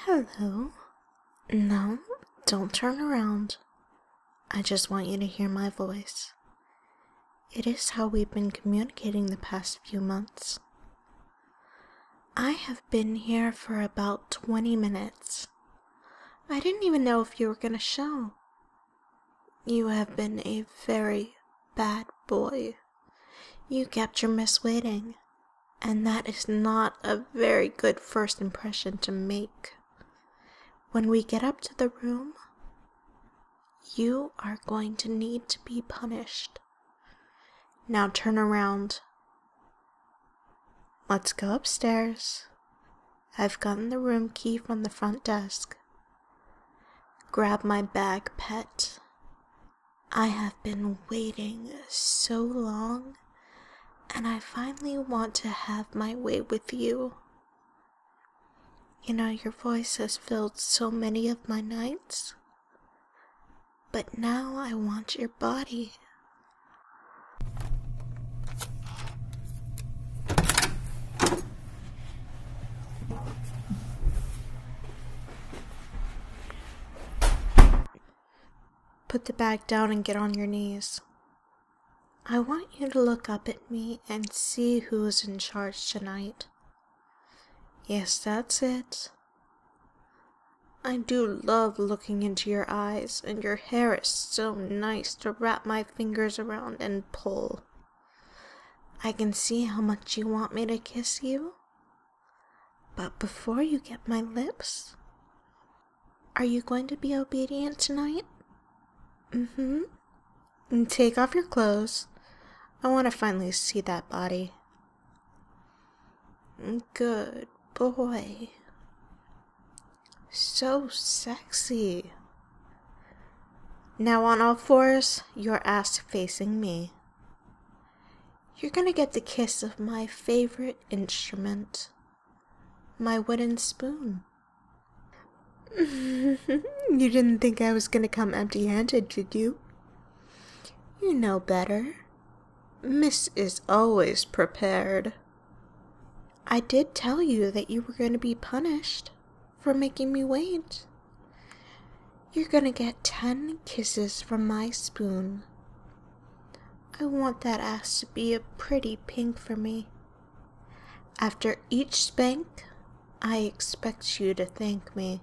Hello. No, don't turn around. I just want you to hear my voice. It is how we've been communicating the past few months. I have been here for about 20 minutes. I didn't even know if you were gonna show. You have been a very bad boy. You kept your miss waiting, and that is not a very good first impression to make. When we get up to the room, you are going to need to be punished. Now turn around. Let's go upstairs. I've gotten the room key from the front desk. Grab my bag, pet. I have been waiting so long, and I finally want to have my way with you. You know, your voice has filled so many of my nights, but now I want your body. Put the bag down and get on your knees. I want you to look up at me and see who's in charge tonight. Yes, that's it. I do love looking into your eyes, and your hair is so nice to wrap my fingers around and pull. I can see how much you want me to kiss you. But before you get my lips, are you going to be obedient tonight? And take off your clothes. I want to finally see that body. Good boy. So sexy. Now on all fours, your ass facing me. You're gonna get the kiss of my favorite instrument, my wooden spoon. You didn't think I was gonna come empty-handed, did you? You know better. Miss is always prepared. I did tell you that you were gonna be punished for making me wait. You're gonna get 10 kisses from my spoon. I want that ass to be a pretty pink for me. After each spank, I expect you to thank me.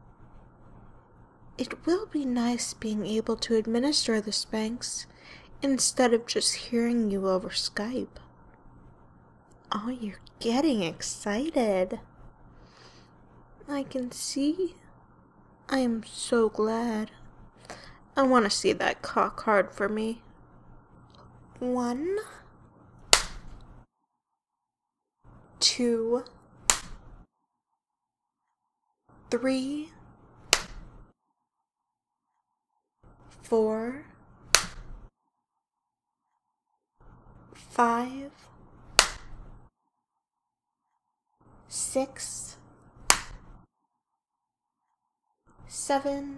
It will be nice being able to administer the spanks instead of just hearing you over Skype. Oh, you're getting excited. I can see. I am so glad. I want to see that cock hard for me. 1, 2, 3, 4, 5, 6, 7,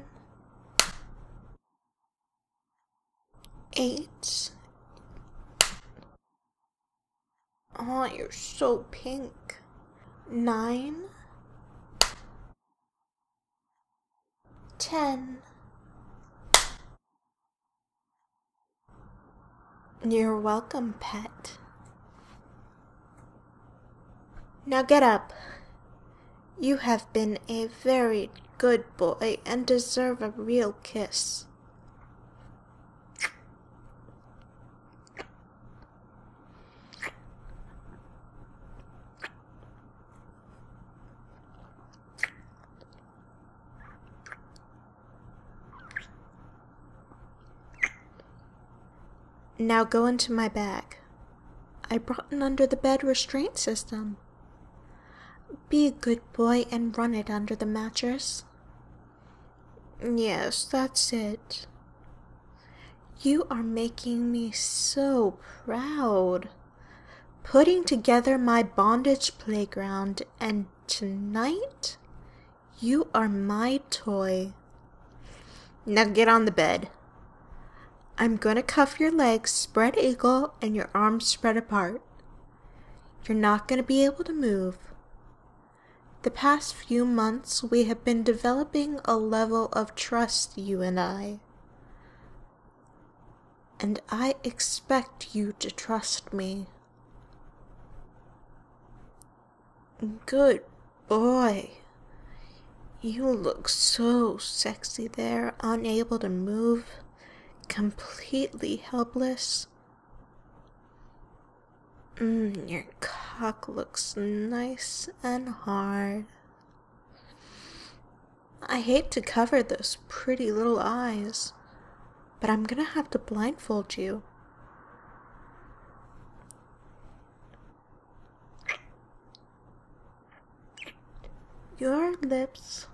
8. Oh, you're so pink. 9, 10. You're welcome, pet. Now get up. You have been a very good boy and deserve a real kiss. Now go into my bag. I brought an under the bed restraint system. Be a good boy and run it under the mattress. Yes, that's it. You are making me so proud. Putting together my bondage playground, and tonight, you are my toy. Now get on the bed. I'm gonna cuff your legs spread eagle and your arms spread apart. You're not gonna be able to move. The past few months, we have been developing a level of trust, you and I. And I expect you to trust me. Good boy. You look so sexy there, unable to move, completely helpless. Your cock looks nice and hard. I hate to cover those pretty little eyes, but I'm gonna have to blindfold you. Your lips.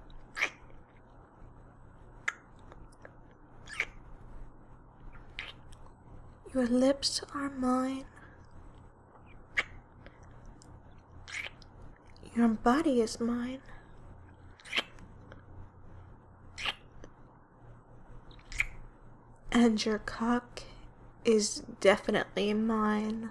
Your lips are mine. Your body is mine. And your cock is definitely mine.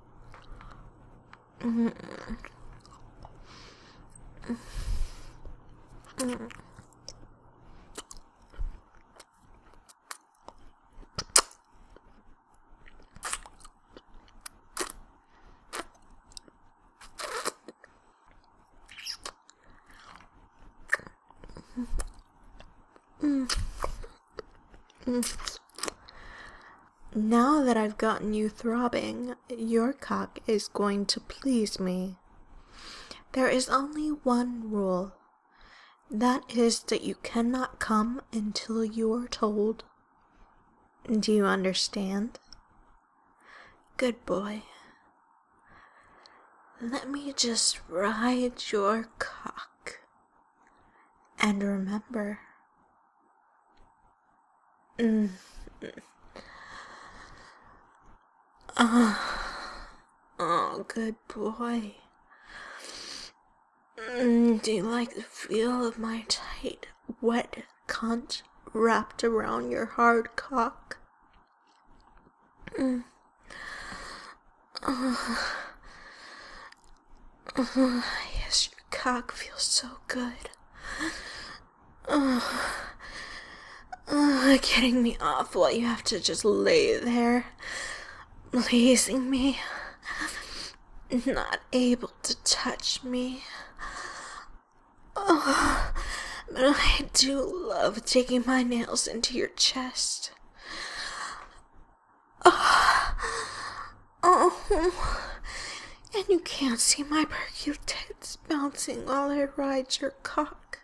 Now that I've gotten you throbbing, your cock is going to please me. There is only one rule. That is that you cannot come until you are told. Do you understand? Good boy. Let me just ride your cock. And remember, oh, good boy. Do you like the feel of my tight, wet cunt wrapped around your hard cock? Yes, your cock feels so good. Getting me off while you have to just lay there, pleasing me, not able to touch me. But I do love taking my nails into your chest. And you can't see my perky tits bouncing while I ride your cock.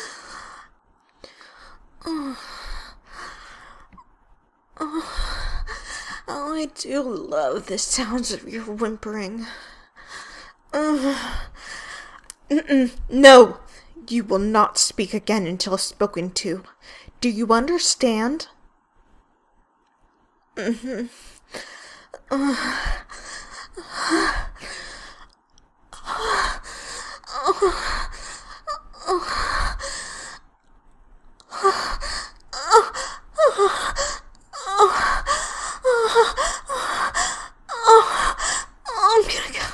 I do love the sounds of your whimpering. No! You will not speak again until spoken to. Do you understand? I'm gonna go.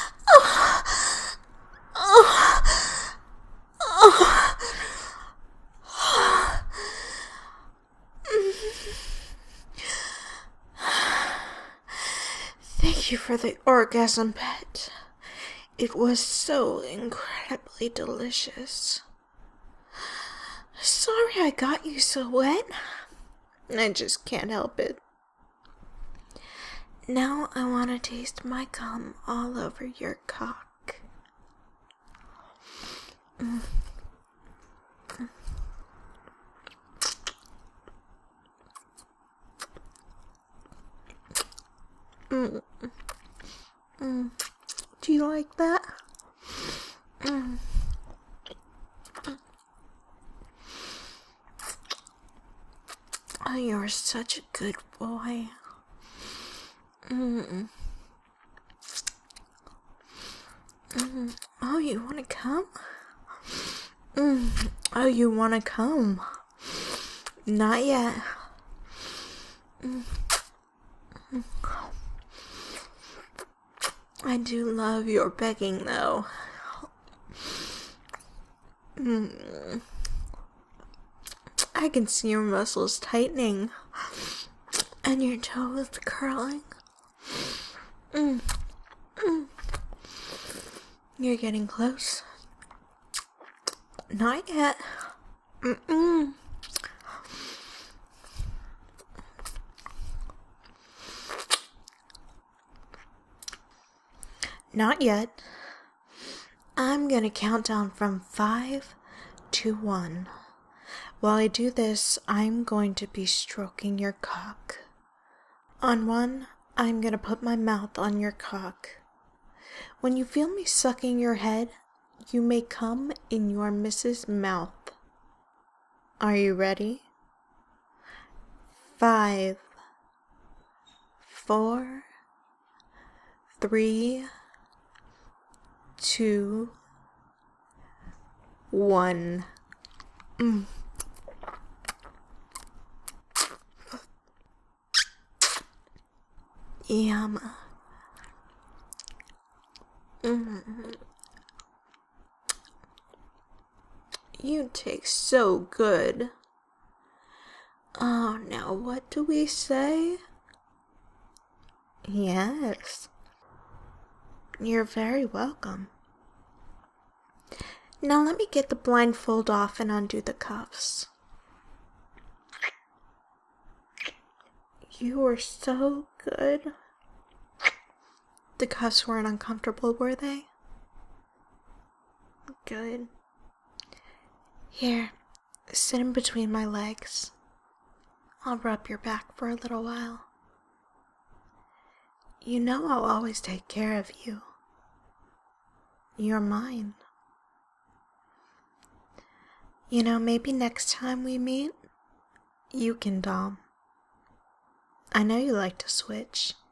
Thank you for the orgasm, pet. It was so incredibly delicious. Sorry I got you so wet. I just can't help it. Now I want to taste my cum all over your cock. Do you like that? Oh, you're such a good boy. Oh, you want to come? Oh, you want to come? Not yet. I do love your begging, though. I can see your muscles tightening and your toes curling. You're getting close. Not yet. Not yet. I'm gonna count down from 5 to 1. While I do this, I'm going to be stroking your cock. On 1, I'm gonna put my mouth on your cock. When you feel me sucking your head, you may come in your miss's mouth. Are you ready? 5, 4, 3, 2, 1. Yum. You taste so good. Oh, now what do we say? Yes. You're very welcome. Now let me get the blindfold off and undo the cuffs. You were so good. The cuffs weren't uncomfortable, were they? Good. Here, sit in between my legs. I'll rub your back for a little while. You know I'll always take care of you. You're mine. You know, maybe next time we meet, you can dom. I know you like to switch.